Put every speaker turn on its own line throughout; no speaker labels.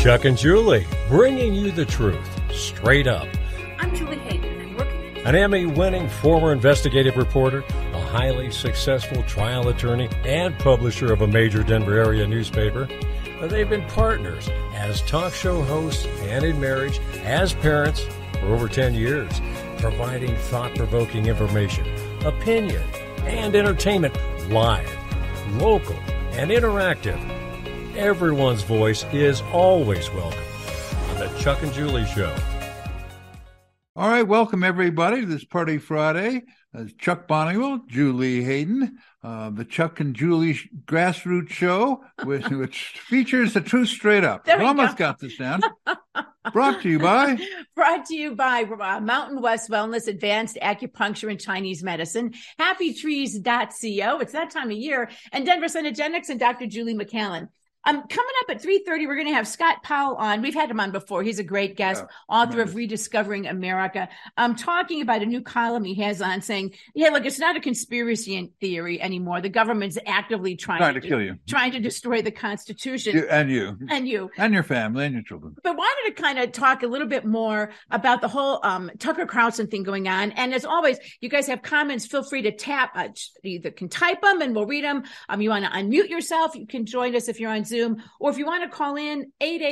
Chuck and Julie, bringing you the truth, straight up.
I'm Julie Hayden. I'm working
An Emmy-winning former investigative reporter, a highly successful trial attorney, and publisher of a major Denver area newspaper. They've been partners as talk show hosts and in marriage, as parents for over 10 years, providing thought-provoking information, opinion, and entertainment live, local, and interactive. Everyone's voice is always welcome on the Chuck and Julie Show.
All right, welcome everybody to this Party Friday. Chuck Bonniwell, Julie Hayden, the Chuck and Julie Grassroots Show, which features the truth straight up.
There we
almost
go.
got this down. Brought to you by
Mountain West Wellness, Advanced Acupuncture and Chinese Medicine, HappyTrees.co. It's that time of year. And Denver Cenegenics and Dr. Julie McCallan. Coming up at 3:30, we're going to have Scott Powell on. We've had him on before. He's a great guest, author of Rediscovering America. Talking about a new column he has on saying, yeah, look, it's not a conspiracy theory anymore. The government's actively trying to kill you, trying to destroy the Constitution.
You.
And
your family and your children.
But wanted to kind of talk a little bit more about the whole Tucker Carlson thing going on. And as always, you guys have comments, feel free to tap. You either can type them and we'll read them. You want to unmute yourself, you can join us if you're on Zoom. Or if you want to call in,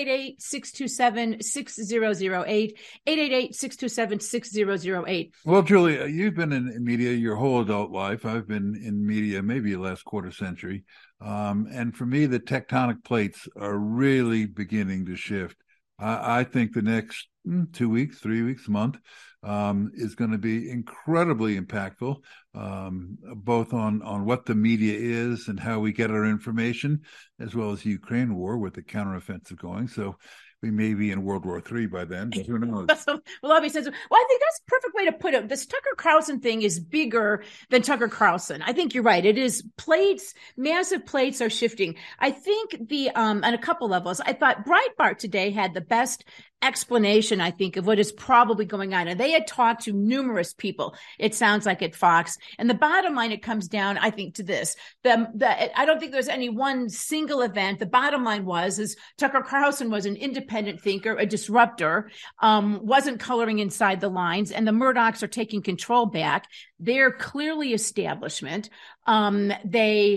888-627-6008, 888-627-6008.
Well, Julie, you've been in media your whole adult life. I've been in media maybe the last quarter century. And for me, the tectonic plates are really beginning to shift. I think the next 2 weeks, 3 weeks, a month is going to be incredibly impactful, both on what the media is and how we get our information, as well as the Ukraine war with the counteroffensive going. So we may be in World War III by then, but who knows?
Well, obviously, I think that's a perfect way to put it. This Tucker Carlson thing is bigger than Tucker Carlson. I think you're right. It is plates, massive plates are shifting. I think on a couple levels, I thought Breitbart today had the best explanation, I think, of what is probably going on. And they had talked to numerous people, it sounds like, at Fox. And the bottom line, it comes down, I think, to this. I don't think there's any one single event. The bottom line is Tucker Carlson was an independent thinker, a disruptor, wasn't coloring inside the lines, and the Murdochs are taking control back. They're clearly establishment. They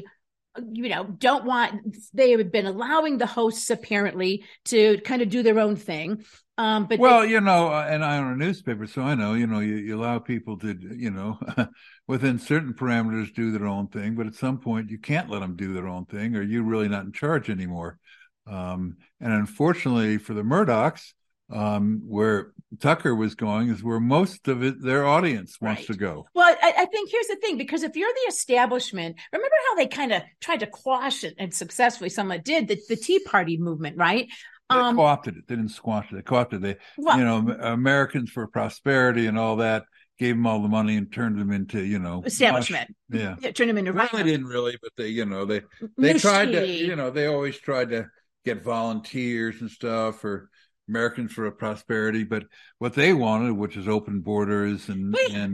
have been allowing the hosts apparently to kind of do their own thing. And I own a newspaper, so I know, you allow people to, within certain parameters do their own thing, but at some point you can't let them do their own thing, or you're really not in charge anymore. And unfortunately for the Murdochs, where Tucker was going is where most of their audience wants to go. Well, I think here's the thing, because if you're the establishment, remember how they kind of tried to quash it, and successfully somewhat did, the Tea Party movement, right?
They co-opted it. They didn't squash it. They co-opted it. Americans for Prosperity and all that, gave them all the money and turned them into,
establishment.
Yeah,
turned them into.
Well, they didn't really, but they tried to, they always tried to get volunteers and stuff for Americans for Prosperity, but what they wanted, which is open borders and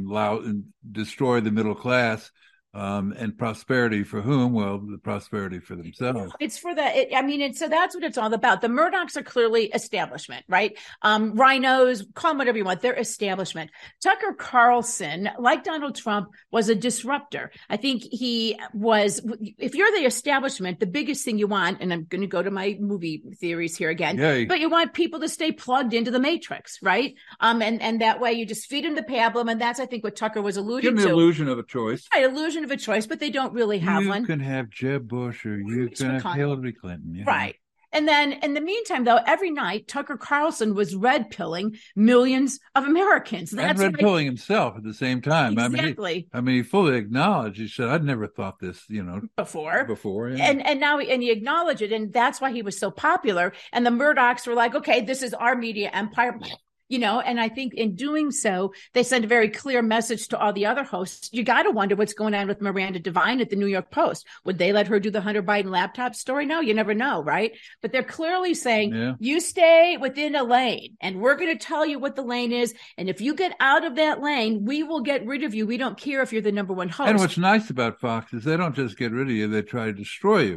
destroy the middle class, and prosperity for whom? Well, the prosperity for themselves.
It's for so that's what it's all about. The Murdochs are clearly establishment, right? Rhinos, call them whatever you want. They're establishment. Tucker Carlson, like Donald Trump, was a disruptor. I think he was, if you're the establishment, the biggest thing you want, and I'm going to go to my movie theories here again, but you want people to stay plugged into the matrix, right? And that way you just feed them the pablum, and that's, I think, what Tucker was alluding to.
Give them the illusion of a choice.
Right, illusion of a choice, but they don't really have one.
You can have Jeb Bush or you can have Hillary Clinton.
Right. And then in the meantime, though, every night, Tucker Carlson was red pilling millions of Americans.
And red pilling himself at the same time.
Exactly.
He fully acknowledged. He said, I'd never thought this,
before.
Yeah.
And now he acknowledged it. And that's why he was so popular. And the Murdochs were like, okay, this is our media empire. And I think in doing so, they send a very clear message to all the other hosts. You got to wonder what's going on with Miranda Devine at the New York Post. Would they let her do the Hunter Biden laptop story? No, you never know, right? But they're clearly saying, you stay within a lane, and we're going to tell you what the lane is. And if you get out of that lane, we will get rid of you. We don't care if you're the number one host.
And what's nice about Fox is they don't just get rid of you, they try to destroy you.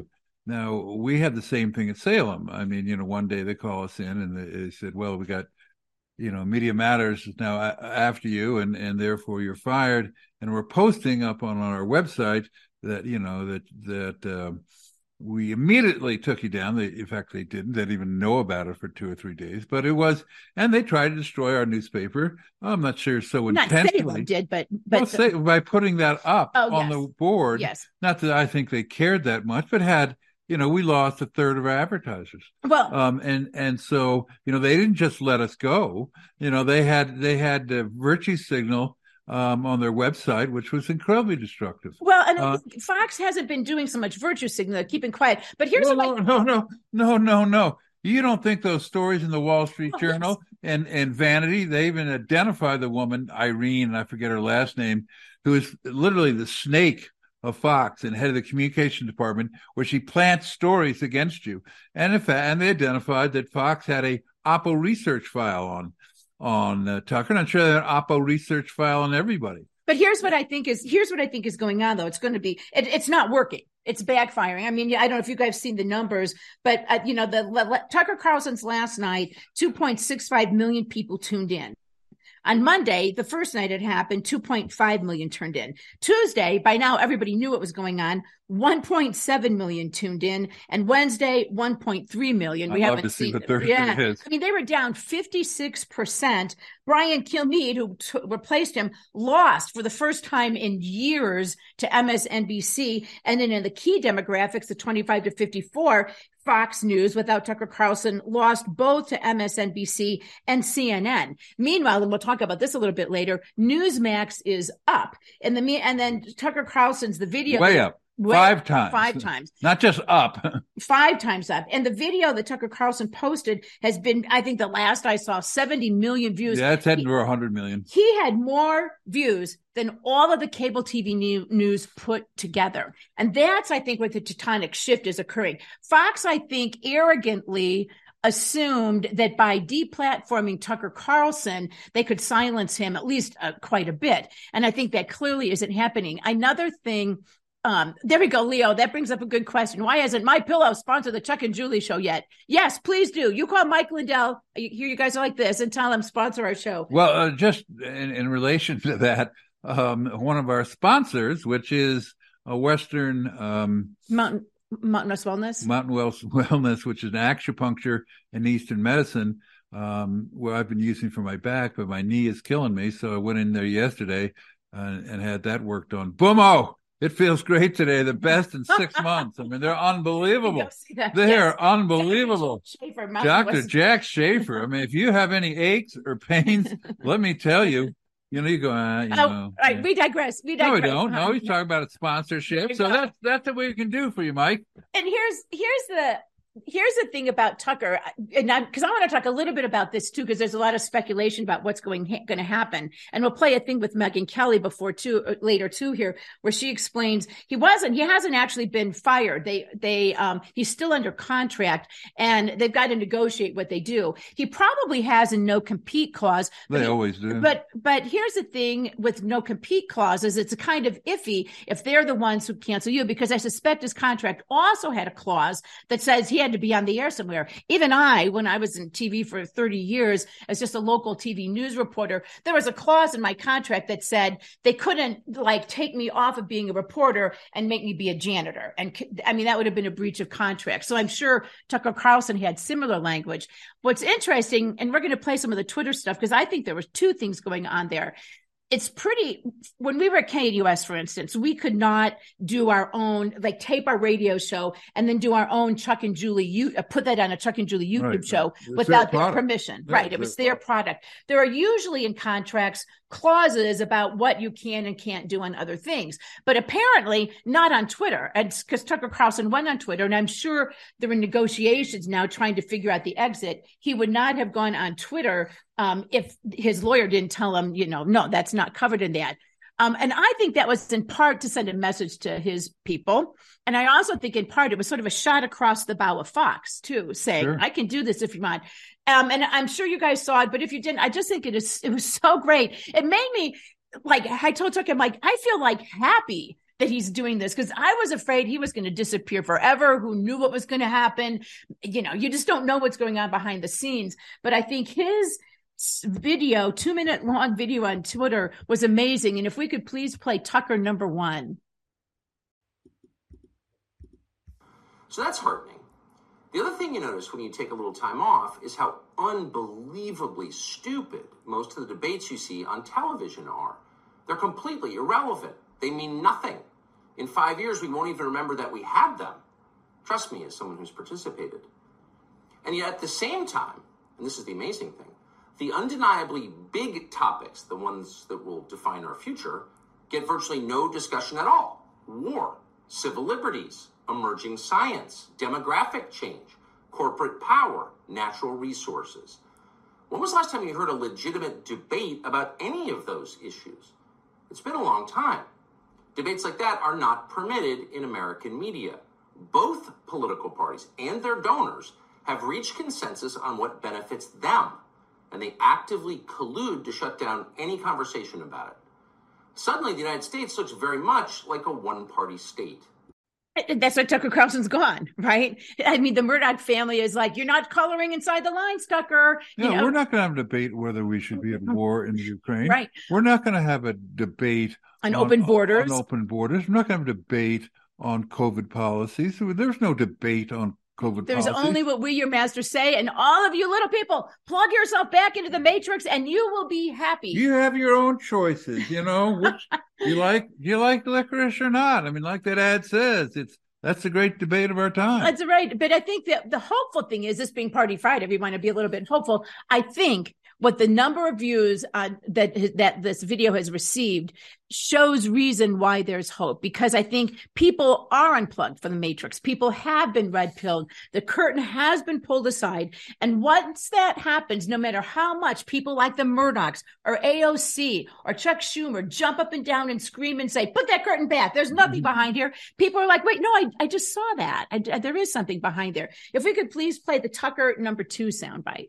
Now, we had the same thing at Salem. I mean, one day they call us in and they said, well, we got, Media Matters is now after you, and therefore you're fired. And we're posting up on our website that, that we immediately took you down. In fact, they didn't. They didn't even know about it for 2 or 3 days. But it was, and they tried to destroy our newspaper. I'm not sure so intensely.
Not Salem did, but
by putting that up on the board.
Yes.
Not that I think they cared that much, but had. We lost a third of our advertisers.
Well,
and so, they didn't just let us go. They had Virtue Signal on their website, which was incredibly destructive.
Well, and Fox hasn't been doing so much Virtue Signal, keeping quiet. But here's
No. You don't think those stories in the Wall Street Journal and Vanity, they even identify the woman, Irene, and I forget her last name, who is literally the snake of Fox and head of the communication department, where she plants stories against you. And in fact, and they identified that Fox had a Oppo research file on Tucker. And I'm sure they had an Oppo research file on everybody.
But here's what I think is going on, though. It's going to be, it's not working. It's backfiring. I mean, I don't know if you guys have seen the numbers, but Tucker Carlson's last night, 2.65 million people tuned in. On Monday, the first night it happened, 2.5 million turned in. Tuesday, by now everybody knew what was going on. 1.7 million tuned in, and Wednesday 1.3 million. We haven't seen
what Thursday is.
I mean, they were down 56%. Brian Kilmeade, who replaced him, lost for the first time in years to MSNBC. And then in the key demographics, the 25 to 54, Fox News, without Tucker Carlson, lost both to MSNBC and CNN. Meanwhile, and we'll talk about this a little bit later, Newsmax is up, and then Tucker Carlson's the video
way up. 5 times.
5 times.
Not just up.
5 times up. And the video that Tucker Carlson posted has been, I think the last I saw, 70 million views.
Yeah, it's heading to 100 million.
He had more views than all of the cable TV news put together. And that's, I think, where the tectonic shift is occurring. Fox, I think, arrogantly assumed that by deplatforming Tucker Carlson, they could silence him at least quite a bit. And I think that clearly isn't happening. Another thing, there we go, Leo. That brings up a good question. Why hasn't MyPillow sponsored the Chuck and Julie show yet? Yes, please do. You call Mike Lindell. You guys are like this and tell him sponsor our show.
Well, just in relation to that, one of our sponsors, which is a Western
Mountain Wellness.
Mountain Wellness, which is an acupuncture and Eastern medicine, where I've been using for my back, but my knee is killing me. So I went in there yesterday and had that worked on. Boomo! It feels great today. The best in 6 months. I mean, they're unbelievable. They're unbelievable. Dr. Jack Schaefer. I mean, if you have any aches or pains, let me tell you, you go,
right, we digress.
No, we don't. No, he's talking about a sponsorship. So that's what we can do for you, Mike.
And here's the thing about Tucker, and because I want to talk a little bit about this too, because there's a lot of speculation about what's going to happen, and we'll play a thing with Megyn Kelly later too here, where she explains he hasn't actually been fired. He's still under contract, and they've got to negotiate what they do. He probably has a no compete clause.
They always do.
But here's the thing with no compete clauses, it's a kind of iffy if they're the ones who cancel you, because I suspect his contract also had a clause that says he had to be on the air somewhere. Even when I was in TV for 30 years as just a local TV news reporter, there was a clause in my contract that said they couldn't take me off of being a reporter and make me be a janitor. And I mean, that would have been a breach of contract. So I'm sure Tucker Carlson had similar language. What's interesting, and we're going to play some of the Twitter stuff, because I think there was 2 things going on there. It's when we were at KNUS, for instance, we could not do our own, tape our radio show and then do our own Chuck and Julie, put that on a Chuck and Julie YouTube show without their permission. Right. It was their product. There are usually in contracts clauses about what you can and can't do on other things, but apparently not on Twitter. And because Tucker Carlson went on Twitter, and I'm sure there are negotiations now trying to figure out the exit. He would not have gone on Twitter if his lawyer didn't tell him, no, that's not covered in that. And I think that was in part to send a message to his people. And I also think in part it was sort of a shot across the bow of Fox too, saying, sure, I can do this if you want. And I'm sure you guys saw it, but if you didn't, I just think it was so great. It made me I told Tucker, I feel happy that he's doing this, because I was afraid he was going to disappear forever. Who knew what was going to happen? You just don't know what's going on behind the scenes. But I think his video, 2-minute long video on Twitter, was amazing. And if we could please play Tucker number 1.
So that's heartening. The other thing you notice when you take a little time off is how unbelievably stupid most of the debates you see on television are. They're completely irrelevant. They mean nothing. In 5 years, we won't even remember that we had them. Trust me, as someone who's participated. And yet at the same time, and this is the amazing thing, the undeniably big topics, the ones that will define our future, get virtually no discussion at all. War, civil liberties, emerging science, demographic change, corporate power, natural resources. When was the last time you heard a legitimate debate about any of those issues? It's been a long time. Debates like that are not permitted in American media. Both political parties and their donors have reached consensus on what benefits them, and they actively collude to shut down any conversation about it. Suddenly, the United States looks very much like a one-party state.
That's why Tucker Carlson's gone, right? I mean, the Murdoch family is like, you're not coloring inside the lines, Tucker.
We're not going to have a debate whether we should be at war in Ukraine.
Right.
We're not going to have a debate
on open borders.
On open borders. We're not going to have a debate on COVID policies. There's no debate on COVID
There's
policies.
only what we, your masters, say, and all of you little people, plug yourself back into the matrix, and you will be happy.
You have your own choices, which you like licorice or not. I mean, like that ad says, that's the great debate of our time.
That's right. But I think that the hopeful thing is, this being Party Friday, we want to be a little bit hopeful. I think what the number of views that this video has received shows reason why there's hope, because I think people are unplugged from the matrix. People have been red-pilled. The curtain has been pulled aside. And once that happens, no matter how much people like the Murdochs or AOC or Chuck Schumer jump up and down and scream and say, put that curtain back, there's nothing behind here. People are like, wait, no, I just saw that. There is something behind there. If we could please play the Tucker number 2 soundbite.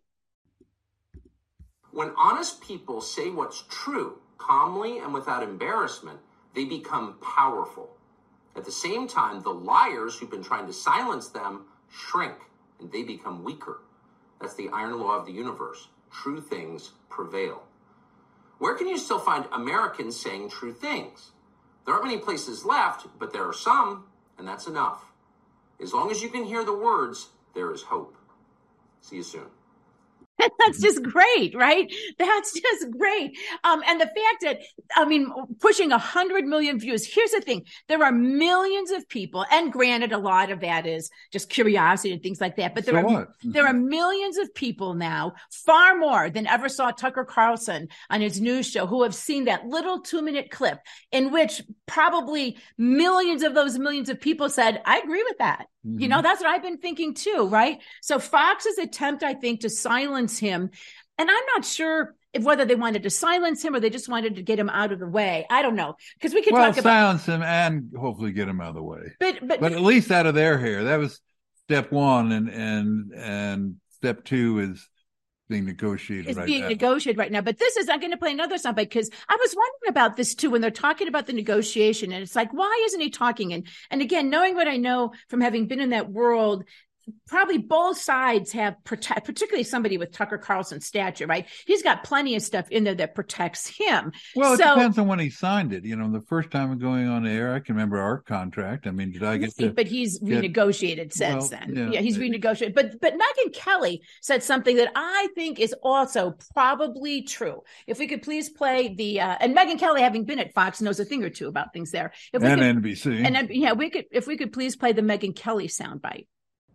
When honest people say what's true, calmly and without embarrassment, they become powerful. At the same time, the liars who've been trying to silence them shrink, and they become weaker. That's the iron law of the universe. True things prevail. Where can you still find Americans saying true things? There aren't many places left, but there are some, and that's enough. As long as you can hear the words, there is hope. See you soon.
That's just great, right? That's just great. And the fact that, pushing 100 million views. Here's the thing. There are millions of people, and granted, a lot of that is just curiosity and things like that. But there are millions of people now, far more than ever saw Tucker Carlson on his news show, who have seen that little 2-minute clip in which probably millions of those millions of people said, I agree with that. Mm-hmm. That's what I've been thinking too, right? So Fox's attempt, I think, to silence him, and I'm not sure whether they wanted to silence him or they just wanted to get him out of the way. I don't know, because we could talk about
silence him and hopefully get him out of the way. But at least out of their hair. That was step 1, and step 2 is being negotiated
right now. But this is, I'm going to play another soundbite, because I was wondering about this too when they're talking about the negotiation, and it's like, why isn't he talking? And again, knowing what I know from having been in that world, probably both sides have particularly somebody with Tucker Carlson's stature, right? He's got plenty of stuff in there that protects him.
Well, it depends on when he signed it. The first time of going on air, I can remember our contract. I mean, did I get to?
But he's renegotiated since then. Yeah, he's renegotiated. But Megyn Kelly said something that I think is also probably true. If we could please play the and Megyn Kelly, having been at Fox, knows a thing or two about things there.
NBC.
If we could please play the Megyn Kelly soundbite.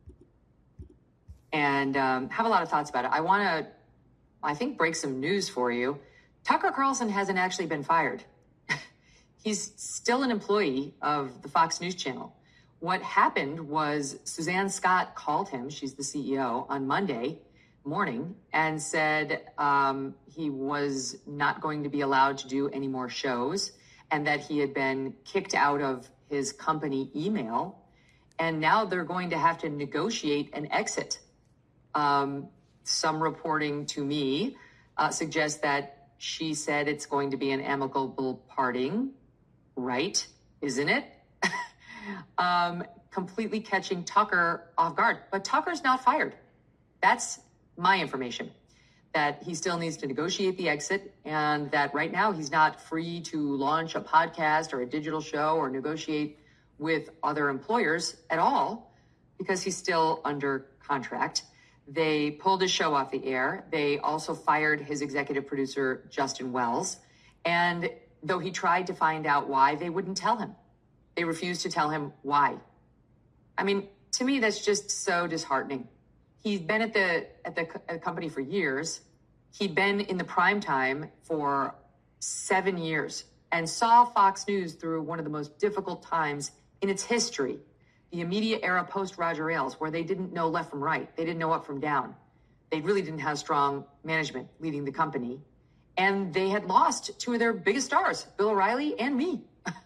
And have a lot of thoughts about it. I want to, I think, break some news for you. Tucker Carlson hasn't actually been fired. He's still an employee of the Fox News Channel. What happened was Suzanne Scott called him, she's the CEO, on Monday morning and said he was not going to be allowed to do any more shows and that he had been kicked out of his company email. And now they're going to have to negotiate an exit. Some reporting to me suggests that she said it's going to be an amicable parting, right? isn't it? Completely catching Tucker off guard. But Tucker's not fired. That's my information, that he still needs to negotiate the exit, and that right now he's not free to launch a podcast or a digital show or negotiate with other employers at all because he's still under contract. They pulled his show off the air. They also fired his executive producer, Justin Wells. And though he tried to find out why, they wouldn't tell him. They refused to tell him why. I mean, to me, that's just so disheartening. He's been at the company for years. He'd been in the prime time for 7 years and saw Fox News through one of the most difficult times in its history, the immediate era post Roger Ailes, where they didn't know left from right. They didn't know up from down. They really didn't have strong management leading the company. And they had lost two of their biggest stars, Bill O'Reilly and me,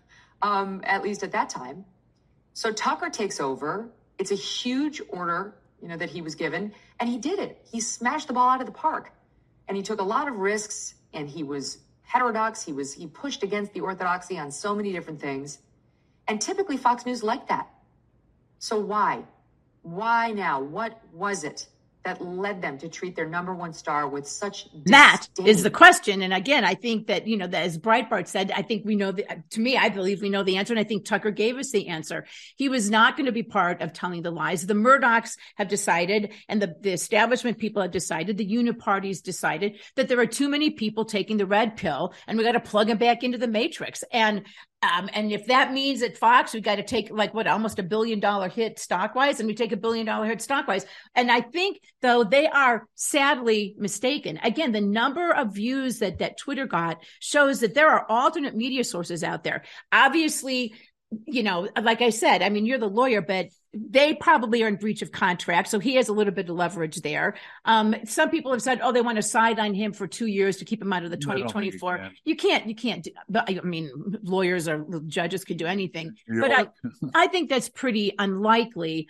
at least at that time. So Tucker takes over. It's a huge order, that he was given, and he did it. He smashed the ball out of the park, and he took a lot of risks, and he was heterodox. He pushed against the orthodoxy on so many different things. And typically Fox News liked that. So why? Why now? What was it that led them to treat their number one star with such disdain?
That is the question. And again, I think that, that as Breitbart said, I think we know I believe we know the answer. And I think Tucker gave us the answer. He was not going to be part of telling the lies. The Murdochs have decided, and the establishment people have decided, the uniparties decided that there are too many people taking the red pill, and we got to plug them back into the matrix. And if that means at Fox, we got to take almost $1 billion hit stock-wise, and we take $1 billion hit stock-wise. And I think, though, they are sadly mistaken. Again, the number of views that Twitter got shows that there are alternate media sources out there. Obviously, like I said, I mean, you're the lawyer, but they probably are in breach of contract. So he has a little bit of leverage there. Some people have said, they want to sideline him for 2 years to keep him out of the 2024. You can't do, but I mean, lawyers or judges could do anything, but I think that's pretty unlikely.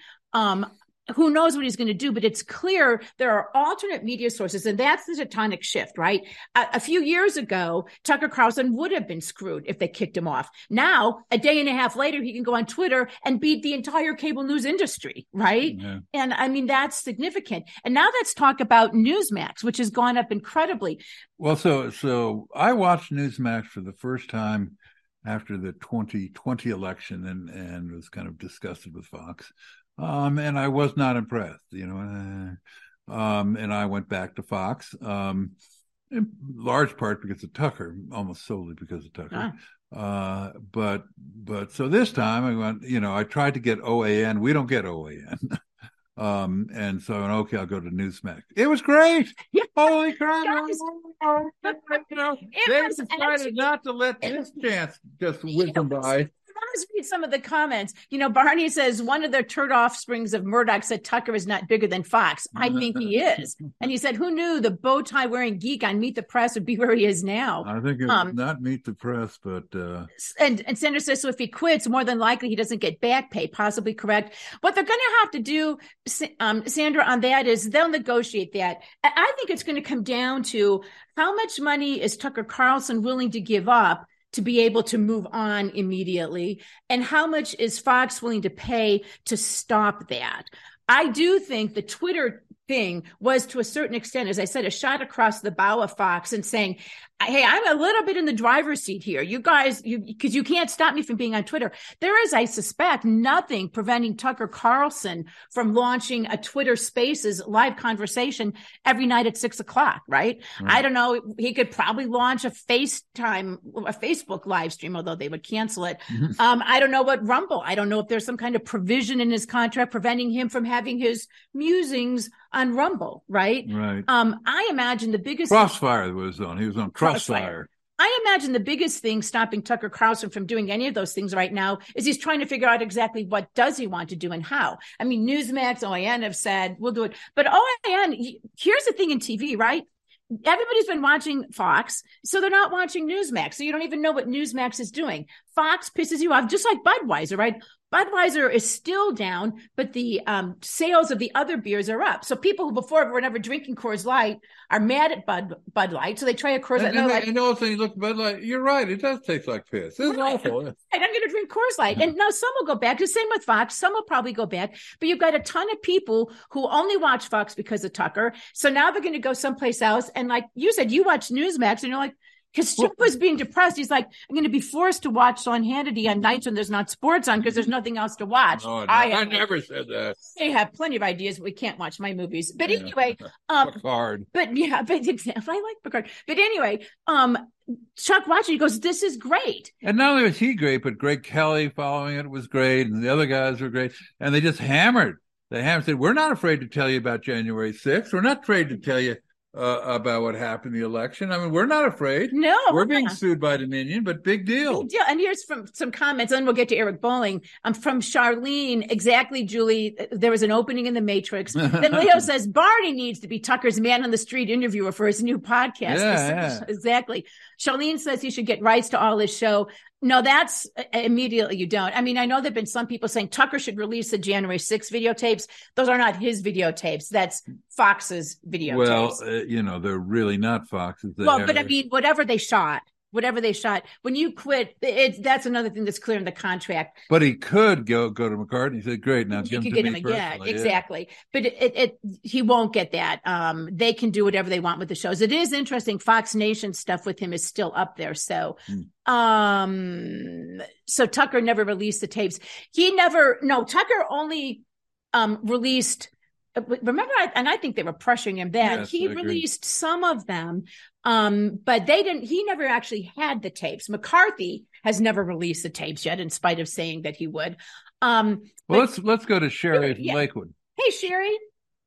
Who knows what he's going to do, but it's clear there are alternate media sources, and that's the tectonic shift, right? A few years ago, Tucker Carlson would have been screwed if they kicked him off. Now, a day and a half later, he can go on Twitter and beat the entire cable news industry, right? Yeah. And I mean, that's significant. And now let's talk about Newsmax, which has gone up incredibly.
Well, so I watched Newsmax for the first time after the 2020 election and was kind of disgusted with Fox. And I was not impressed, and I went back to Fox, in large part because of Tucker, almost solely because of Tucker. But so this time I went, I tried to get OAN. We don't get OAN. And so, okay, I'll go to Newsmax. It was great. Yeah. Holy crap. They decided not to let this chance just whiz them by.
Let's read some of the comments. Barney says one of the turd offsprings of Murdoch said Tucker is not bigger than Fox. I think he is. And he said, who knew the bow tie wearing geek on Meet the Press would be where he is now?
I think it's not Meet the Press, but.
And Sandra says, so if he quits, more than likely he doesn't get back pay, possibly correct. What they're going to have to do, Sandra, on that is they'll negotiate that. I think it's going to come down to how much money is Tucker Carlson willing to give up to be able to move on immediately, and how much is Fox willing to pay to stop that? I do think the Twitter thing was, to a certain extent, as I said, a shot across the bow of Fox and saying, hey, I'm a little bit in the driver's seat here. You guys, because you can't stop me from being on Twitter. There is, I suspect, nothing preventing Tucker Carlson from launching a Twitter Spaces live conversation every night at 6:00, right? I don't know. He could probably launch a Facebook live stream, although they would cancel it. I don't know what Rumble. I don't know if there's some kind of provision in his contract preventing him from having his musings on Rumble, right?
Right.
I imagine the biggest
Crossfire was on. He was on Crossfire.
I imagine the biggest thing stopping Tucker Carlson from doing any of those things right now is he's trying to figure out exactly what does he want to do and how. I mean, Newsmax, OAN have said, we'll do it. But OAN, here's the thing in TV, right? Everybody's been watching Fox, so they're not watching Newsmax. So you don't even know what Newsmax is doing. Fox pisses you off, just like Budweiser, right? Budweiser is still down, but the sales of the other beers are up. So people who before were never drinking Coors Light are mad at Bud Light, so they try a Coors Light.
And also, you look at Bud Light. You're right; it does taste like piss. It's awful.
Right, I'm going to drink Coors Light, and now some will go back. The same with Fox. Some will probably go back, but you've got a ton of people who only watch Fox because of Tucker. So now they're going to go someplace else. And like you said, you watch Newsmax, and you're like, because Chuck was being depressed. He's like, I'm going to be forced to watch Sean Hannity on nights when there's not sports on because there's nothing else to watch.
Oh, no, I never said that.
They have plenty of ideas, but we can't watch my movies. But anyway,
Picard.
But yeah, but I like Picard. But anyway, Chuck watching, he goes, this is great.
And not only was he great, but Greg Kelly following it was great, and the other guys were great. And they just hammered. They said, we're not afraid to tell you about January 6th. We're not afraid to tell you about what happened in the election. I mean, we're not afraid.
No.
We're being sued by Dominion, but big deal.
Big deal. And here's from some comments, and then we'll get to Eric Bolling. From Charlene. Exactly, Julie. There was an opening in the Matrix. Then Leo says, Barney needs to be Tucker's man on the street interviewer for his new podcast.
Yeah.
Exactly. Charlene says he should get rights to all his show. No, that's immediately you don't. I mean, I know there've been some people saying Tucker should release the January 6th videotapes. Those are not his videotapes. That's Fox's videotapes.
Well, they're really not Fox's.
But I mean, whatever they shot, when you quit, that's another thing that's clear in the contract.
But he could go to McCartney. He said, great, now give him to me personally.
Exactly. But he won't get that. They can do whatever they want with the shows. It is interesting. Fox Nation stuff with him is still up there. So, so Tucker never released the tapes. Tucker only released. Remember, I think they were pressuring him then.
Yes,
he released some of them, but they didn't. He never actually had the tapes. McCarthy has never released the tapes yet, in spite of saying that he would.
Let's go to Sherry from Lakewood.
Hey, Sherry.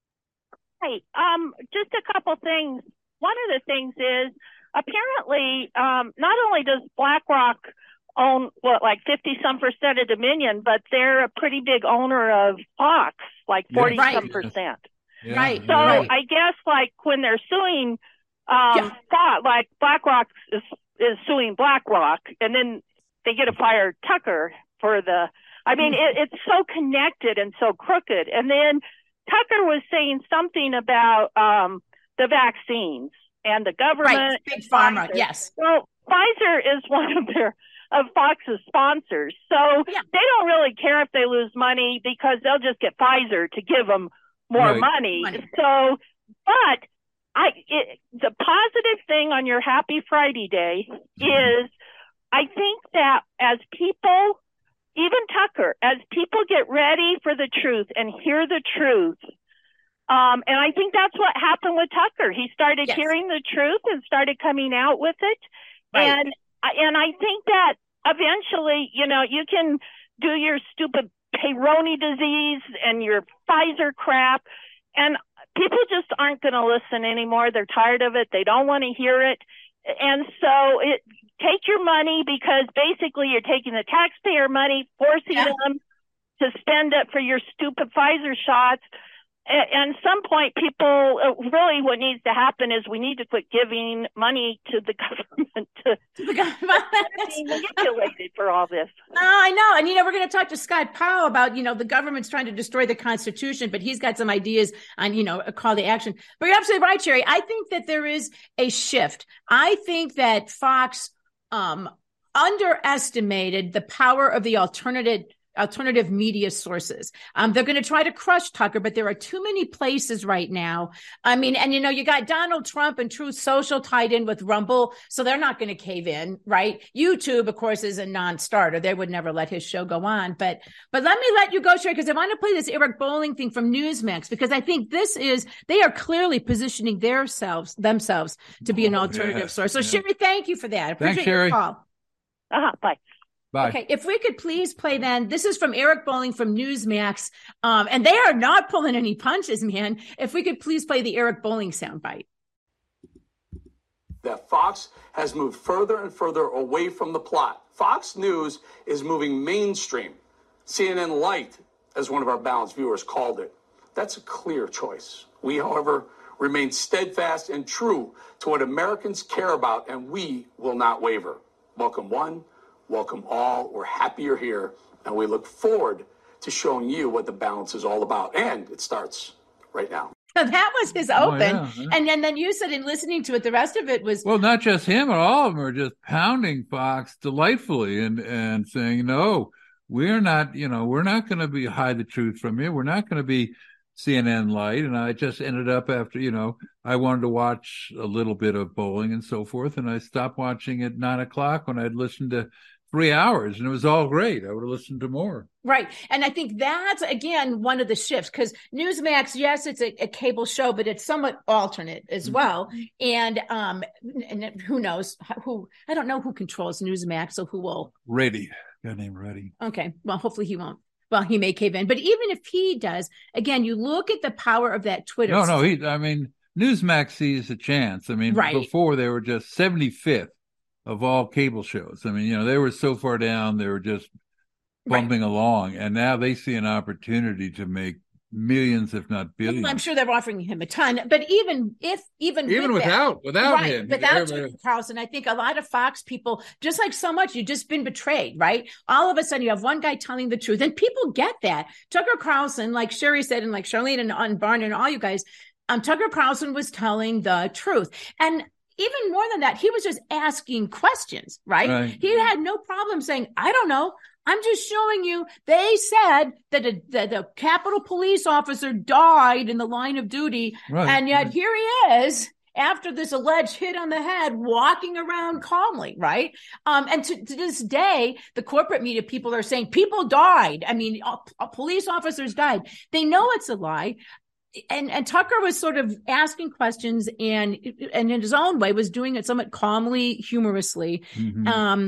Hey, just a couple things. One of the things is apparently not only does BlackRock own 50-some% of Dominion, but they're a pretty big owner of Fox, like 40-some%.
Yeah,
right.
So I guess like when they're suing Fox, like BlackRock is suing BlackRock, and then they get to fire Tucker for the. I mean, it's so connected and so crooked. And then Tucker was saying something about the vaccines and the government.
Right, big pharma, yes.
Well, Pfizer is one of Fox's sponsors. So they don't really care if they lose money because they'll just get Pfizer to give them more money. So, but the positive thing on your Happy Friday Day is I think that as people, even Tucker, as people get ready for the truth and hear the truth, and I think that's what happened with Tucker. He started hearing the truth and started coming out with it. Right. And I think that eventually, you can do your stupid Peyronie disease and your Pfizer crap, and people just aren't going to listen anymore. They're tired of it. They don't want to hear it. And so take your money, because basically you're taking the taxpayer money, forcing them to spend it for your stupid Pfizer shots. And at some point, people really what needs to happen is we need to quit giving money to the government to being manipulated for all this.
I know. And, we're going to talk to Scott Powell about, the government's trying to destroy the Constitution, but he's got some ideas on, a call to action. But you're absolutely right, Sherry. I think that there is a shift. I think that Fox underestimated the power of the alternative media sources. They're going to try to crush Tucker, but there are too many places right now. I mean, and you got Donald Trump and Truth Social tied in with Rumble, so they're not going to cave in, right? YouTube, of course, is a non-starter. They would never let his show go on. But let me let you go, Sherry, because I want to play this Eric Bolling thing from Newsmax, because I think they are clearly positioning themselves to be an alternative source. So Sherry, thank you for that.
Thanks, Sherry.
Your call.
Bye.
Bye.
Okay, if we could please play then. This is from Eric Bolling from Newsmax. And they are not pulling any punches, man. If we could please play the Eric Bolling soundbite.
That Fox has moved further and further away from the plot. Fox News is moving mainstream. CNN Light, as one of our balanced viewers called it. That's a clear choice. We, however, remain steadfast and true to what Americans care about, and we will not waver. Welcome one, Welcome all. We're happy you're here, and we look forward to showing you what the balance is all about. And it starts right now.
So that was his open.
Yeah.
And then you said in listening to it, the rest of it was...
Well, not just him, but all of them are just pounding Fox delightfully and saying, no, we're not going to hide the truth from you. We're not going to be CNN light. And I just ended up after, I wanted to watch a little bit of bowling and so forth. And I stopped watching at 9:00 when I'd listened to 3 hours, and it was all great. I would have listened to more.
Right. And I think that's, again, one of the shifts, because Newsmax, yes, it's a cable show, but it's somewhat alternate as well. And who knows I don't know who controls Newsmax, so who will.
Reddy, guy named Reddy.
Okay. Well, hopefully he won't. Well, he may cave in, but even if he does, again, you look at the power of that Twitter.
No, Newsmax sees a chance. I mean,
right.
Before they were just 75th of all cable shows. I mean, they were so far down, they were just bumping along. And now they see an opportunity to make millions, if not billions.
I'm sure they're offering him a ton, but even without
him,
Tucker Carlson, I think a lot of Fox people, just like so much, you've just been betrayed, right? All of a sudden you have one guy telling the truth, and people get that. Tucker Carlson, like Sherry said, and like Charlene and Barn and all you guys, Tucker Carlson was telling the truth. And even more than that, he was just asking questions, right? He had no problem saying, I don't know. I'm just showing you. They said that the Capitol Police officer died in the line of duty. Right. And yet here he is after this alleged hit on the head, walking around calmly, right? And to this day, the corporate media people are saying people died. I mean, police officers died. They know it's a lie. And Tucker was sort of asking questions and in his own way was doing it somewhat calmly, humorously. Mm-hmm.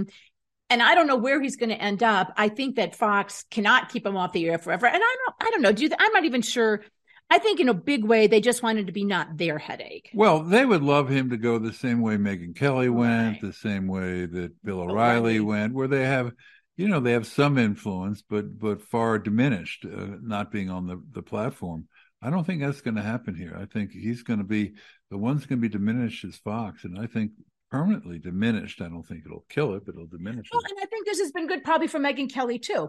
And I don't know where he's going to end up. I think that Fox cannot keep him off the air forever. And I don't know. I'm not even sure. I think in a big way, they just wanted to be not their headache.
Well, they would love him to go the same way Megyn Kelly went, the same way that Bill O'Reilly went, where they have, they have some influence, but far diminished, not being on the platform. I don't think that's going to happen here. I think he's going to be the one's going to be diminished is Fox, and I think permanently diminished. I don't think it'll kill it, but it'll diminish it.
And I think this has been good probably for Megyn Kelly too.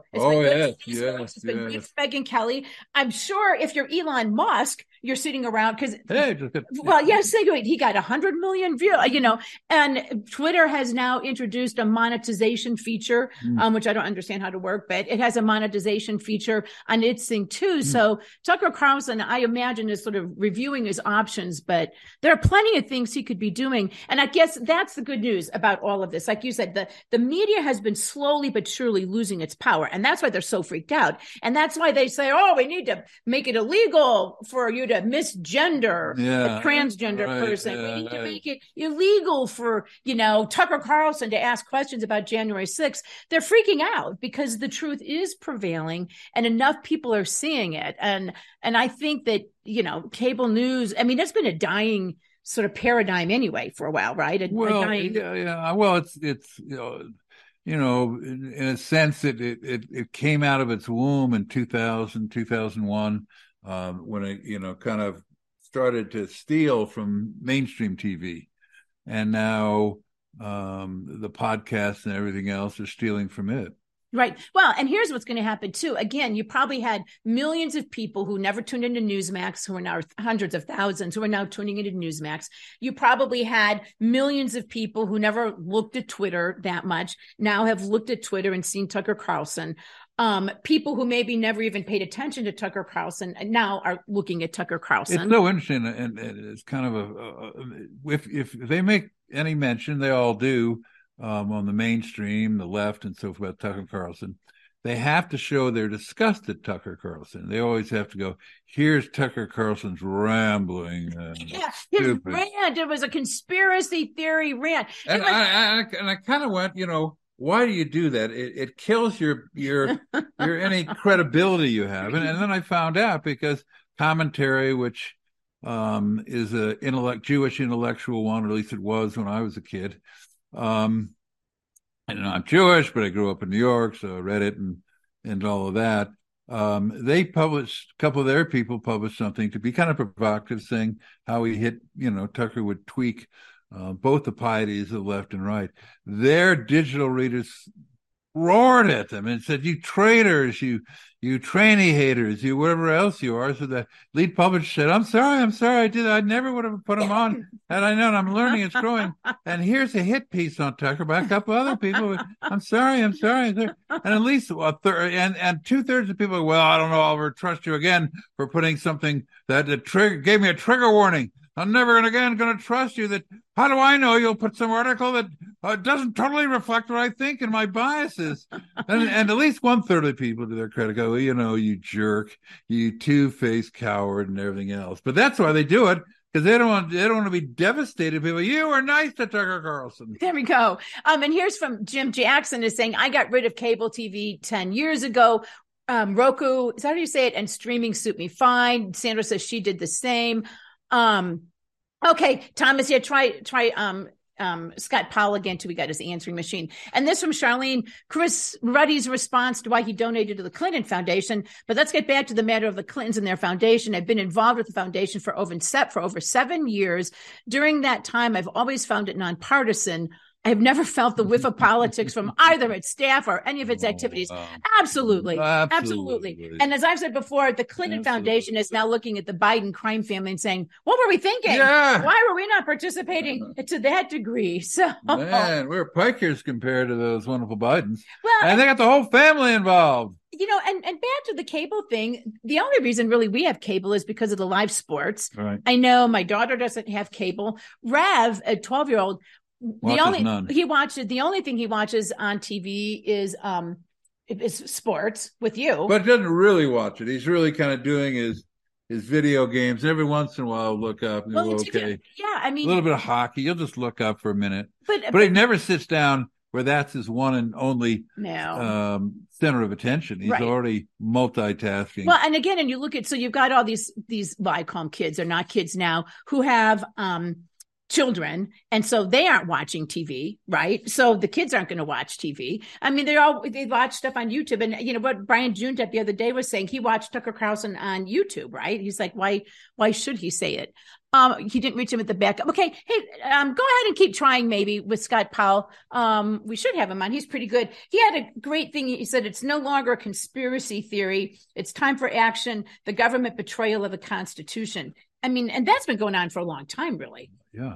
It's
been good for Megyn Kelly. I'm sure if you're Elon Musk, you're sitting around because he got 100 million views, and Twitter has now introduced a monetization feature, which I don't understand how to work, but it has a monetization feature on its thing too. So Tucker Carlson, I imagine, is sort of reviewing his options, but there are plenty of things he could be doing. And I guess that's the good news about all of this. Like you said, the media has been slowly but surely losing its power. And that's why they're so freaked out. And that's why they say, we need to make it illegal for you to misgender a transgender person. We need to make it illegal for, Tucker Carlson to ask questions about January 6th. They're freaking out because the truth is prevailing and enough people are seeing it. And I think that, cable news, I mean, it's been a dying sort of paradigm anyway for a while, right?
Well, it's in a sense it came out of its womb in 2001 when it kind of started to steal from mainstream TV, and now the podcasts and everything else are stealing from it.
Right. Well, and here's what's going to happen too. Again, you probably had millions of people who never tuned into Newsmax, who are now hundreds of thousands who are now tuning into Newsmax. You probably had millions of people who never looked at Twitter that much, now have looked at Twitter and seen Tucker Carlson. People who maybe never even paid attention to Tucker Carlson now are looking at Tucker Carlson.
It's so interesting, and it's kind of if they make any mention, they all do, on the mainstream, the left, and so forth, about Tucker Carlson, they have to show their disgust at Tucker Carlson. They always have to go, here's Tucker Carlson's rambling.
His rant. It was a conspiracy theory rant.
And I kind of went, why do you do that? It kills your any credibility you have. And then I found out because commentary, which is a Jewish intellectual one, or at least it was when I was a kid. And I'm Jewish, but I grew up in New York, so I read it and all of that. They published, a couple of their people published something to be kind of provocative, saying how he hit, Tucker would tweak both the pieties of left and right. Their digital readers roared at them and said, "You traitors, you tranny haters, you whatever else you are." So the lead publisher said, I'm sorry, I never would have put them on had I known. I'm learning, it's growing. And here's a hit piece on Tucker by a couple other people. I'm sorry. And at least a third, and 2/3 of people, well, I don't know, I'll ever trust you again for putting something that gave me a trigger warning. I'm never going to trust you. That how do I know you'll put some article that doesn't totally reflect what I think and my biases? And at least 1/3 of the people, to their credit, go, well, you jerk, you two-faced coward, and everything else. But that's why they do it, because they don't want to be devastated. People, you were nice to Tucker Carlson.
There we go. And here's from Jim Jackson is saying, I got rid of cable TV 10 years ago. Roku, is that how you say it? And streaming suit me fine. Sandra says she did the same. Okay, Thomas, yeah, try Scott Powell again till we got his answering machine. And this from Charlene, Chris Ruddy's response to why he donated to the Clinton Foundation. But let's get back to the matter of the Clintons and their foundation. I've been involved with the foundation for over 7 years. During that time, I've always found it nonpartisan. I have never felt the whiff of politics from either its staff or any of its activities. Absolutely. And as I've said before, the Clinton Foundation is now looking at the Biden crime family and saying, what were we thinking?
Yeah.
Why were we not participating to that degree? So,
man, we're pikers compared to those wonderful Bidens. Well, and they got the whole family involved.
And back to the cable thing, the only reason really we have cable is because of the live sports.
Right.
I know my daughter doesn't have cable. Rev, a 12-year-old, the only thing he watches on TV is sports with you.
But doesn't really watch it. He's really kind of doing his video games. Every once in a while, I'll look up and go, okay.
I mean,
a little bit of hockey. You'll just look up for a minute. But he never sits down where that's his one and only center of attention. He's already multitasking.
Well, and again, and you look at, so you've got all these, well, I call them kids, they're not kids now, who have children, and so they aren't watching TV, right? So the kids aren't going to watch TV. I mean, they watch stuff on YouTube, and you know what Brian Junetep the other day was saying, he watched Tucker Carlson on YouTube, right? He's like, why should he say it? He didn't reach him at the backup. Okay, hey, go ahead and keep trying maybe with Scott Powell. We should have him on. He's pretty good. He had a great thing. He said, it's no longer a conspiracy theory. It's time for action. The government betrayal of the Constitution. I mean, and that's been going on for a long time, really.
Yeah.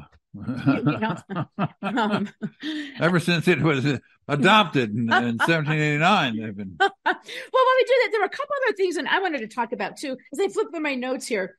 Ever since it was adopted in 1789, they've been.
Well, when we do that, there were a couple other things, and I wanted to talk about too, as I flip through my notes here.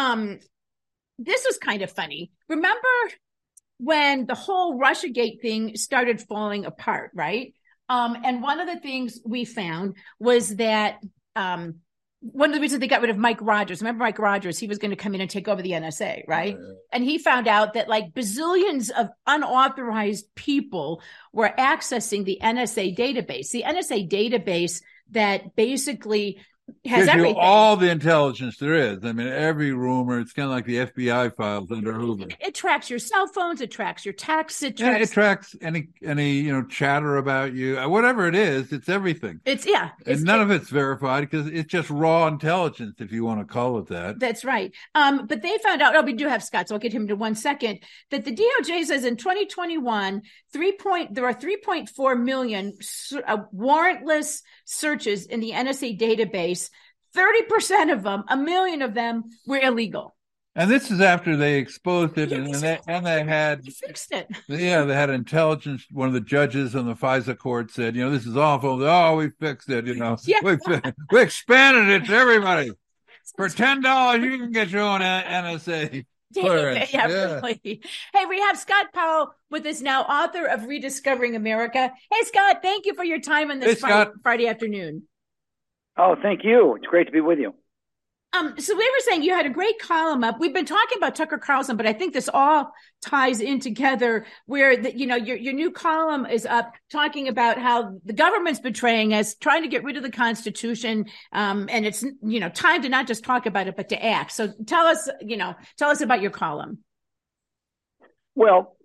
This was kind of funny. Remember when the whole Russiagate thing started falling apart, right? And one of the things we found was that one of the reasons they got rid of Mike Rogers, remember Mike Rogers, he was going to come in and take over the NSA, right? And he found out that like bazillions of unauthorized people were accessing the NSA database. The NSA database that basically has everything.
All the intelligence there is. I mean, every rumor. It's kind of like the FBI files under Hoover.
It tracks your cell phones. It tracks your texts.
It tracks any chatter about you. Whatever it is, it's everything. And none of it's verified because it's just raw intelligence, if you want to call it that.
That's right. But they found out. We do have Scott, so I'll get him to 1 second. That the DOJ says in 2021, there are 3.4 million warrantless searches in the NSA database. 30% of them, 1 million of them, were illegal.
And this is after they exposed it, and they had
fixed it.
Yeah, they had intelligence. One of the judges on the FISA court said, this is awful. Oh, we fixed it. We expanded it to everybody. For $10, you can get your own NSA clearance.
Really. Hey, we have Scott Powell with us now, author of Rediscovering America. Hey, Scott, thank you for your time on this Friday afternoon.
Oh, thank you. It's great to be with you.
So we were saying you had a great column up. We've been talking about Tucker Carlson, but I think this all ties in together where your new column is up talking about how the government's betraying us, trying to get rid of the Constitution. And it's, time to not just talk about it, but to act. So tell us about your column.
Well,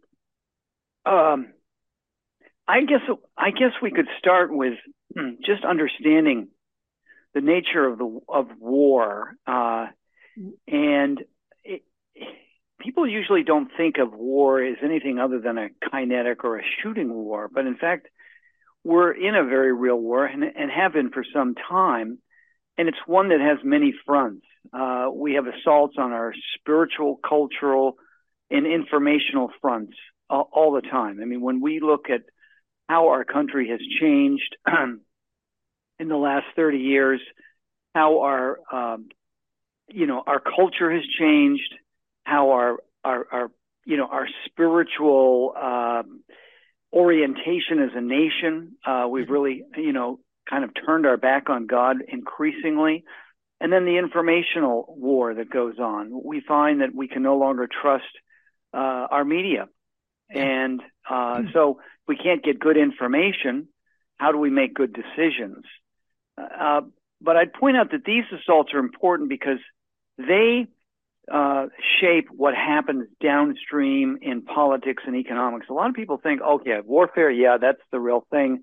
I guess we could start with just understanding the nature of war, and people usually don't think of war as anything other than a kinetic or a shooting war. But in fact, we're in a very real war and have been for some time, and it's one that has many fronts. We have assaults on our spiritual, cultural, and informational fronts all the time. I mean, when we look at how our country has changed in the last 30 years, how our culture has changed, how our spiritual orientation as a nation, we've really, kind of turned our back on God increasingly. And then the informational war that goes on. We find that we can no longer trust our media. And so we can't get good information. How do we make good decisions? But I'd point out that these assaults are important because they shape what happens downstream in politics and economics. A lot of people think, okay, warfare, yeah, that's the real thing.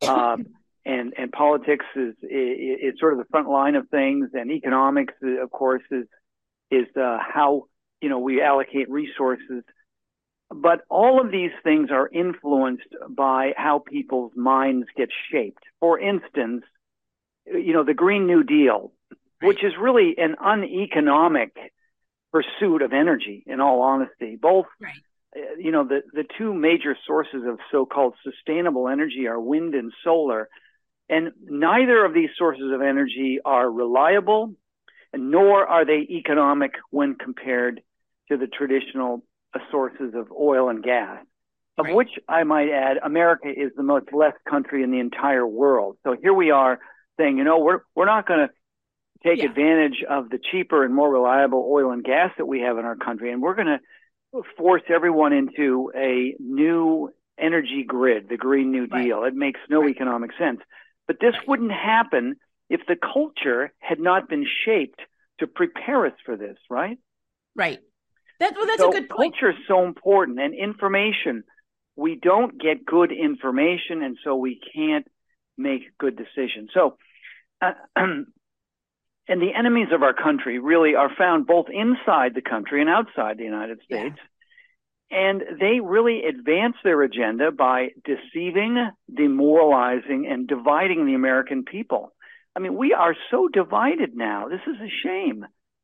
And politics is sort of the front line of things, and economics, of course, is how we allocate resources. But all of these things are influenced by how people's minds get shaped. For instance, the Green New Deal, which is really an uneconomic pursuit of energy, in all honesty. Both, the two major sources of so-called sustainable energy are wind and solar. And neither of these sources of energy are reliable, nor are they economic when compared to the traditional sources of oil and gas, of which I might add, America is the most blessed country in the entire world. So here we are saying, we're not going to take advantage of the cheaper and more reliable oil and gas that we have in our country, and we're going to force everyone into a new energy grid, the Green New Deal. It makes no economic sense. But this wouldn't happen if the culture had not been shaped to prepare us for this, right?
Right. That's a good point.
Culture is so important, and information. We don't get good information, and so we can't make good decisions. So, and the enemies of our country really are found both inside the country and outside the United States. Yeah. And they really advance their agenda by deceiving, demoralizing, and dividing the American people. I mean, we are so divided now. This is a shame.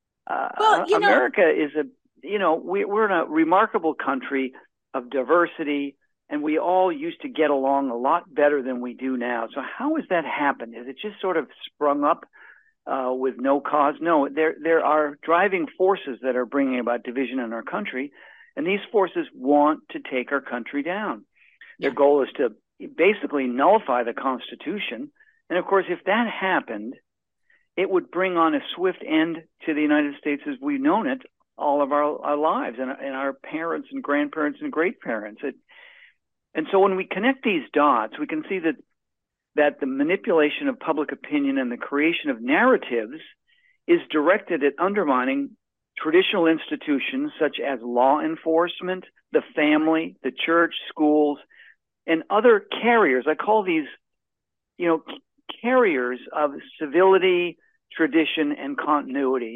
America is we're in a remarkable country of diversity, and we all used to get along a lot better than we do now. So how has that happened? Has it just sort of sprung up with no cause? No, there are driving forces that are bringing about division in our country. And these forces want to take our country down. Their goal is to basically nullify the Constitution. And of course, if that happened, it would bring on a swift end to the United States as we've known it all of our lives, and our parents and grandparents and great-parents. And so when we connect these dots, we can see that the manipulation of public opinion and the creation of narratives is directed at undermining traditional institutions such as law enforcement, the family, the church, schools, and other carriers. I call these, carriers of civility, tradition, and continuity.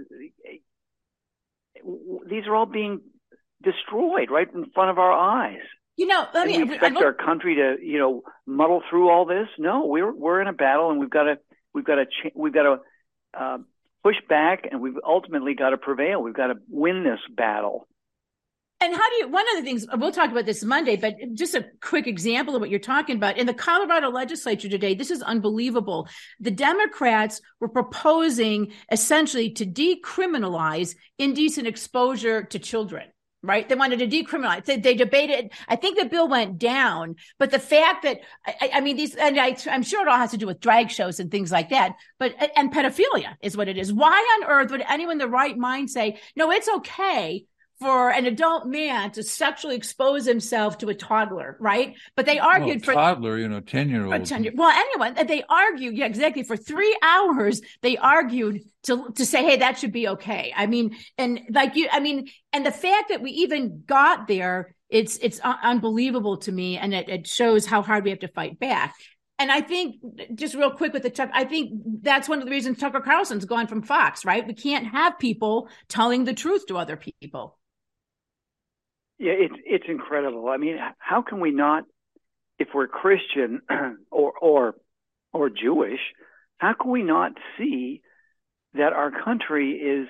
These are all being destroyed right in front of our eyes. We expect our country to, muddle through all this. No, we're in a battle, and we've got to push back, and we've ultimately got to prevail. We've got to win this battle.
And one of the things, we'll talk about this Monday, but just a quick example of what you're talking about. In the Colorado legislature today, this is unbelievable. The Democrats were proposing essentially to decriminalize indecent exposure to children. Right? They wanted to decriminalize. They debated. I think the bill went down, but the fact that, I'm sure it all has to do with drag shows and things like that, and pedophilia is what it is. Why on earth would anyone in the right mind say, no, it's okay for an adult man to sexually expose himself to a toddler, right? But they argued for
toddler, 10-year-old.
Well, anyone, they argued, exactly. For 3 hours, they argued to say, hey, that should be okay. And the fact that we even got there, it's unbelievable to me, and it shows how hard we have to fight back. And I think, just real quick with I think that's one of the reasons Tucker Carlson's gone from Fox, right? We can't have people telling the truth to other people.
Yeah, it's incredible. I mean, how can we not if we're Christian or Jewish, how can we not see that our country is,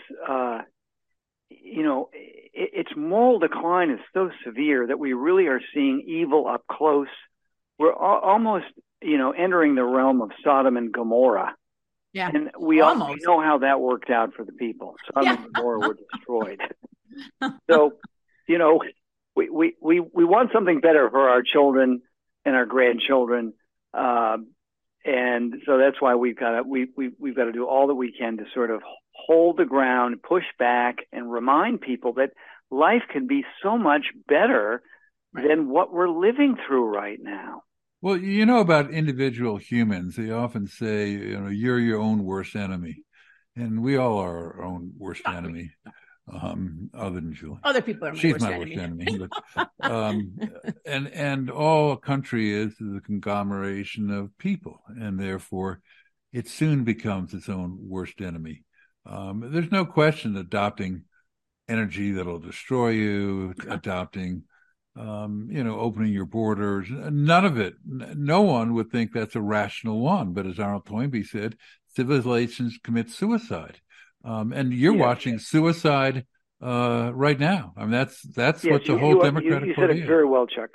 its moral decline is so severe that we really are seeing evil up close. We're almost, entering the realm of Sodom and Gomorrah.
Yeah,
and we know how that worked out for the people. Sodom and Gomorrah were destroyed. So, we want something better for our children and our grandchildren, and so that's why we've got to do all that we can to sort of hold the ground, push back, and remind people that life can be so much better than what we're living through right now.
Well, about individual humans, they often say, you're your own worst enemy. And we all are our own worst enemy, other than Julie.
Other people are
She's my worst enemy. But, and all a country is a conglomeration of people, and therefore it soon becomes its own worst enemy. There's no question adopting energy that'll destroy you, adopting opening your borders, none of it. No one would think that's a rational one. But as Arnold Toynbee said, civilizations commit suicide. And you're watching suicide right now. I mean, that's what the whole Democratic Party is.
You said it very well, Chuck.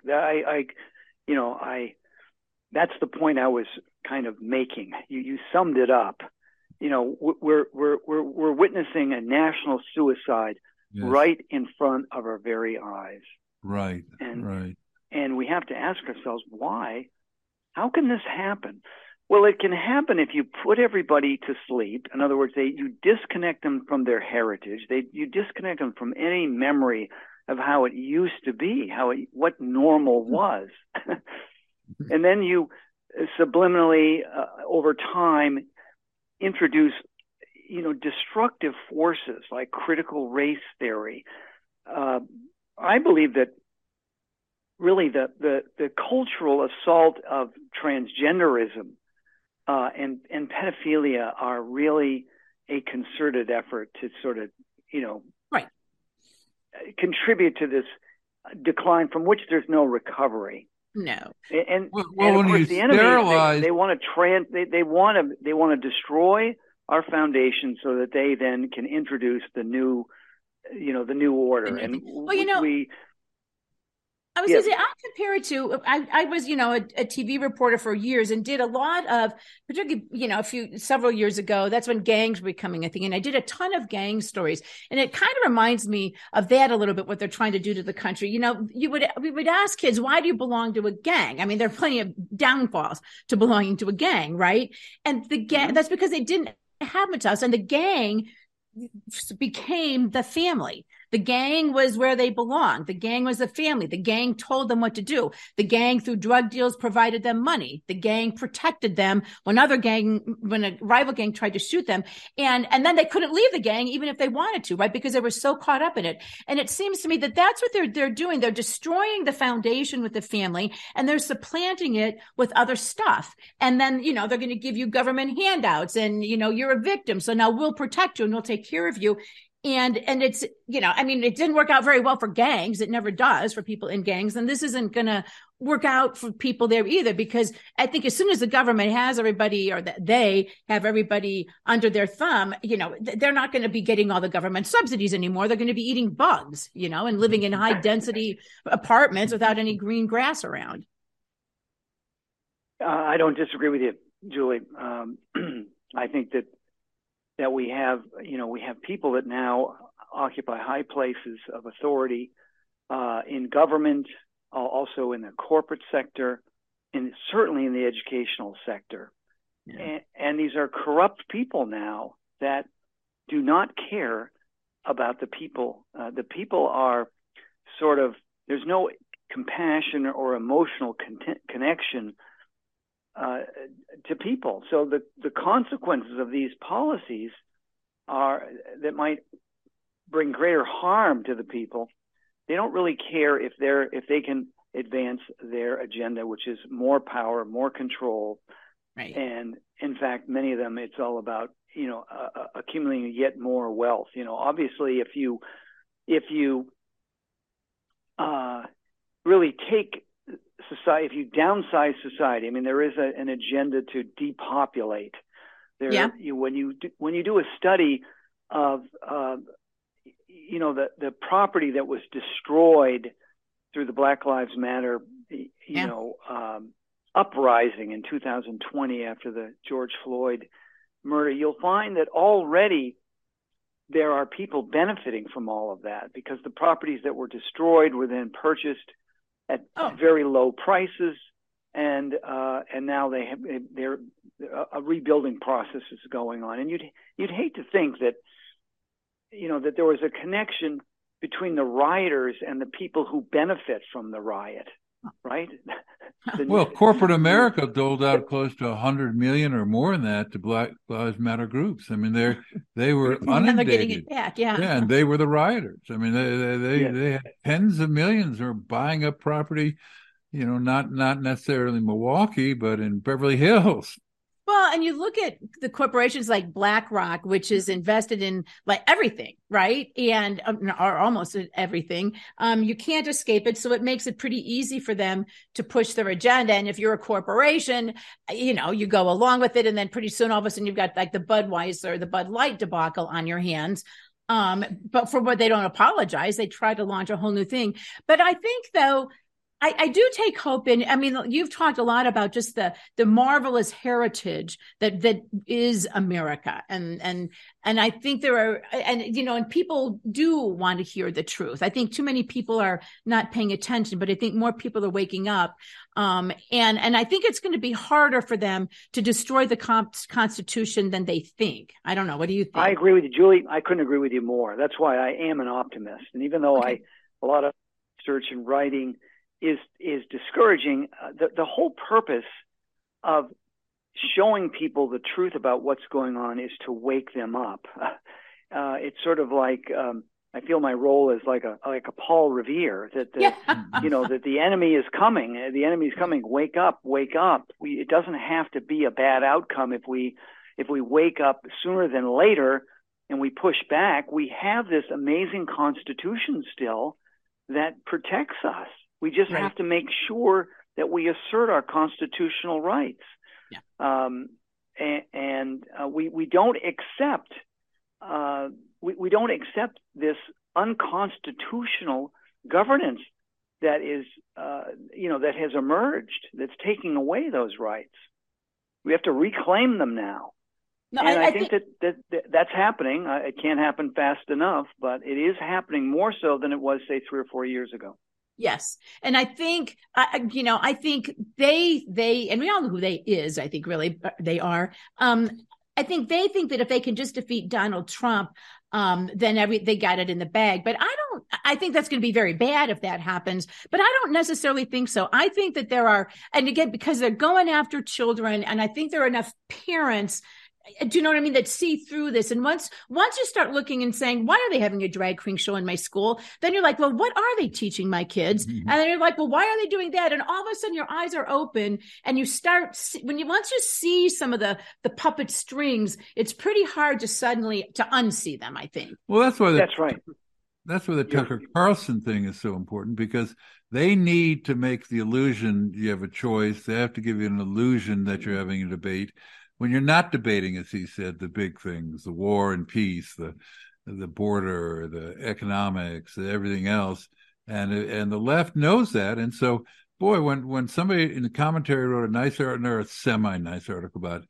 That's the point I was kind of making. You summed it up. We're witnessing a national suicide right in front of our very eyes.
Right.
And we have to ask ourselves, why? How can this happen? Well, it can happen if you put everybody to sleep. In other words, you disconnect them from their heritage. You disconnect them from any memory of how it used to be, what normal was. And then you subliminally, over time, introduce, destructive forces like critical race theory. I believe that really the cultural assault of transgenderism and pedophilia are really a concerted effort to sort of, contribute to this decline from which there's no recovery.
No.
And of course, the enemy, they want to destroy our foundation so that they then can introduce the new order. And
I was going to say, I compare it to, I was, a TV reporter for years and did a lot of, particularly, several years ago, that's when gangs were becoming a thing. And I did a ton of gang stories. And it kind of reminds me of that a little bit, what they're trying to do to the country. We would ask kids, why do you belong to a gang? I mean, there are plenty of downfalls to belonging to a gang, right? And the gang, that's because they didn't have much else. And the gang became the family. The gang was where they belonged. The gang was the family. The gang told them what to do. The gang, through drug deals, provided them money. The gang protected them when a rival gang tried to shoot them. And then they couldn't leave the gang even if they wanted to, right? Because they were so caught up in it. And it seems to me that that's what they're doing. They're destroying the foundation with the family, and they're supplanting it with other stuff. And then, they're going to give you government handouts, and, you're a victim. So now we'll protect you and we'll take care of you. And it's, it didn't work out very well for gangs. It never does for people in gangs. And this isn't going to work out for people there either, because I think as soon as the government has everybody, or they have everybody under their thumb, they're not going to be getting all the government subsidies anymore. They're going to be eating bugs, and living in high density apartments without any green grass around.
I don't disagree with you, Julie. I think that we have people that now occupy high places of authority in government, also in the corporate sector, and certainly in the educational sector. Yeah. And these are corrupt people now that do not care about the people. The people are sort of, there's no compassion or emotional connection to people. So the consequences of these policies that might bring greater harm to the people. They don't really care if they can advance their agenda, which is more power, more control.
Right.
And in fact, many of them, it's all about, accumulating yet more wealth. Obviously if you really take society, if you downsize society, I mean, there is an agenda to depopulate. When you do a study of the property that was destroyed through the Black Lives Matter uprising in 2020 after the George Floyd murder, you'll find that already there are people benefiting from all of that, because the properties that were destroyed were then purchased at very low prices, and now a rebuilding process is going on. And you'd hate to think that that there was a connection between the rioters and the people who benefit from the riot, right?
Well, corporate America doled out close to $100 million or more than that to Black Lives Matter groups. I mean, they were inundated.
They're getting it back, yeah,
and they were the rioters. I mean, they had tens of millions who were buying up property, not necessarily Milwaukee, but in Beverly Hills.
Well, and you look at the corporations like BlackRock, which is invested in like everything, right? And or almost everything. You can't escape it. So it makes it pretty easy for them to push their agenda. And if you're a corporation, you go along with it. And then pretty soon, all of a sudden, you've got like the Budweiser, the Bud Light debacle on your hands. But for what they don't apologize, they try to launch a whole new thing. But I think, though, I do take hope in. I mean, you've talked a lot about just the marvelous heritage that is America, and I think there are, and people do want to hear the truth. I think too many people are not paying attention, but I think more people are waking up, and I think it's going to be harder for them to destroy the Constitution than they think. I don't know. What do you think?
I agree with you, Julie. I couldn't agree with you more. That's why I am an optimist, and even though a lot of research and writing is discouraging, the whole purpose of showing people the truth about what's going on is to wake them up. It's sort of like I feel my role is like a Paul Revere, that that the enemy is coming. The enemy is coming. Wake up, wake up. It doesn't have to be a bad outcome if we wake up sooner than later and we push back. We have this amazing Constitution still that protects us. We just have to make sure that we assert our constitutional rights. Yeah. We don't accept we don't accept this unconstitutional governance that is that has emerged, that's taking away those rights. We have to reclaim them now. No, and I think that's happening. It can't happen fast enough, but it is happening more so than it was, say, 3 or 4 years ago.
Yes. And I think, I think they, and we all know who they is, I think really they are. I think they think that if they can just defeat Donald Trump, then they got it in the bag. But I think that's going to be very bad if that happens, but I don't necessarily think so. I think that there are, and again, because they're going after children, and I think there are enough parents, do you know what I mean, that see through this. And once you start looking and saying, why are they having a drag queen show in my school? Then you're like, well, what are they teaching my kids? Mm-hmm. And then you're like, well, why are they doing that? And all of a sudden your eyes are open, and you start, once you see some of the puppet strings, it's pretty hard to suddenly to unsee them, I think.
Well, that's why
that's right.
That's why the Tucker Carlson thing is so important, because they need to make the illusion you have a choice. They have to give you an illusion that you're having a debate, when you're not debating, as he said, the big things, the war and peace, the border, the economics, everything else. And the left knows that. And so, boy, when somebody in the commentary wrote a nice article, or a semi-nice article about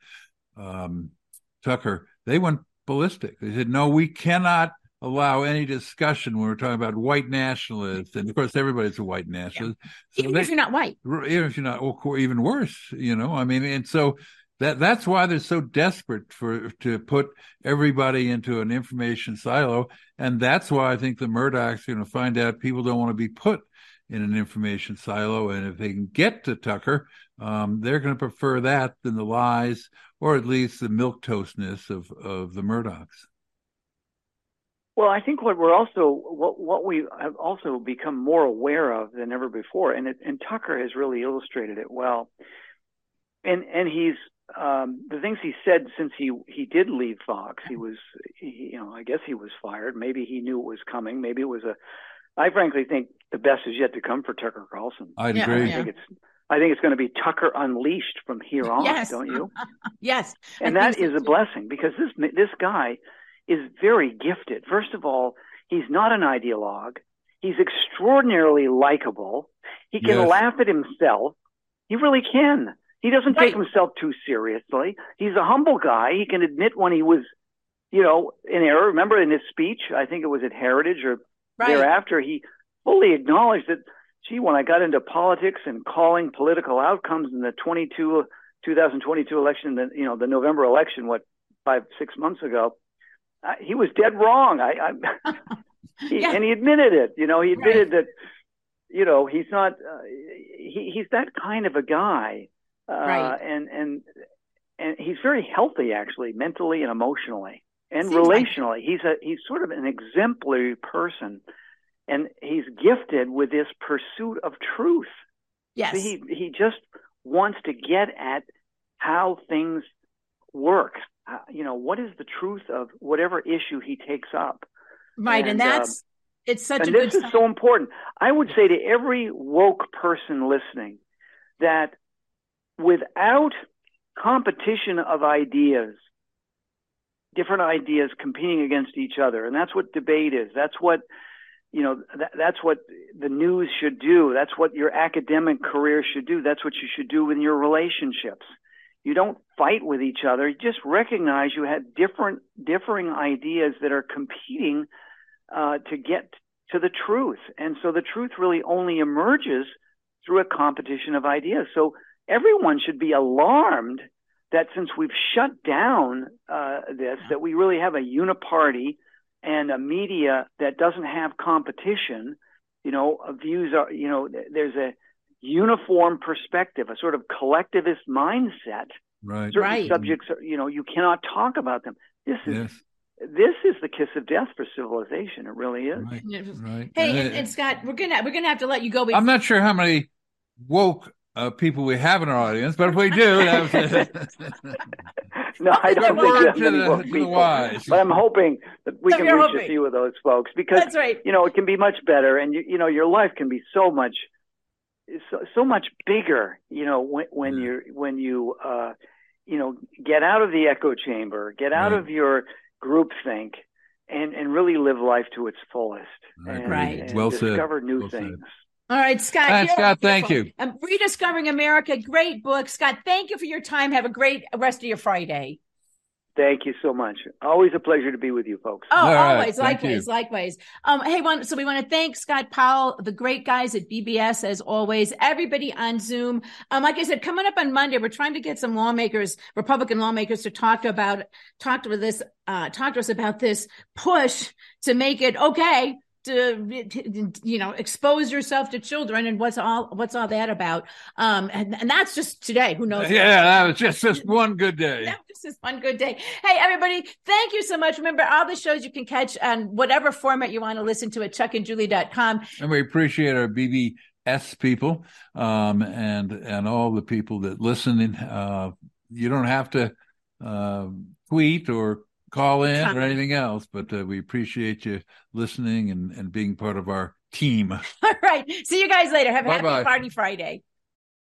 Tucker, they went ballistic. They said, no, we cannot allow any discussion when we're talking about white nationalists. And of course, everybody's a white nationalist.
Yeah. So even if you're not white.
Even if you're not, or even worse, I mean, and so that's why they're so desperate to put everybody into an information silo. And that's why I think the Murdochs are going to find out people don't want to be put in an information silo. And if they can get to Tucker, they're going to prefer that than the lies, or at least the milquetoastness of the Murdochs.
Well, I think what we have also become more aware of than ever before, and Tucker has really illustrated it well. And he's the things he said since he did leave Fox. I guess he was fired. Maybe he knew it was coming. Maybe it was I frankly think the best is yet to come for Tucker Carlson.
I'd agree.
I think it's going to be Tucker Unleashed from here on, don't you?
Yes.
And that is a blessing, because this guy is very gifted. First of all, he's not an ideologue. He's extraordinarily likable. He can laugh at himself. He really can. He doesn't take himself too seriously. He's a humble guy. He can admit when he was, in error. Remember in his speech, I think it was at Heritage or thereafter, he fully acknowledged that, when I got into politics and calling political outcomes in the 2022 election, the November election, 5-6 months ago, he was dead wrong. And he admitted it. He admitted that, he's not. He's that kind of a guy, and he's very healthy, actually, mentally and emotionally and relationally. He's sort of an exemplary person. And he's gifted with this pursuit of truth.
Yes.
So he just wants to get at how things work. What is the truth of whatever issue he takes up?
Right. And it's such a
good this is so important. I would say to every woke person listening that without competition of ideas, different ideas competing against each other, and that's what debate is. That's what that's what the news should do. That's what your academic career should do. That's what you should do in your relationships. You don't fight with each other. You just recognize you have differing ideas that are competing to get to the truth. And so the truth really only emerges through a competition of ideas. So everyone should be alarmed that since we've shut down that we really have a uniparty and a media that doesn't have competition. Views are, there's a uniform perspective, a sort of collectivist mindset.
Right.
Certain subjects are, you cannot talk about them. This is the kiss of death for civilization. It really is.
Right.
Hey, and Scott, we're gonna have to let you go.
I'm not sure how many woke people we have in our audience, but if we do,
no, I don't think that's many woke people. But I'm hoping that we can reach a few of those folks, because
that's right.
It can be much better, and your life can be so much bigger. When you get out of the echo chamber, get out of your groupthink, and really live life to its fullest, and
well
discover
said.
new things.
All right, Scott.
Thanks, Scott. Thank you.
Rediscovering America, great book. Scott, thank you for your time. Have a great rest of your Friday.
Thank you so much. Always a pleasure to be with you folks.
Oh, always. Likewise. Hey, so we want to thank Scott Powell, the great guys at BBS, as always, everybody on Zoom. Like I said, coming up on Monday, we're trying to get some Republican lawmakers to talk to us about this push to make it okay to expose yourself to children, and what's all that about, and that's just today. Who knows?
That was just one good day.
That was just one good day. Hey, everybody, thank you so much. Remember, all the shows you can catch on whatever format you want to listen to at chuckandjulie.com.
And we appreciate our BBS people and all the people that listen. You don't have to tweet or call in or anything else, but we appreciate you listening and being part of our team.
All right. See you guys later. Have a happy Party Friday.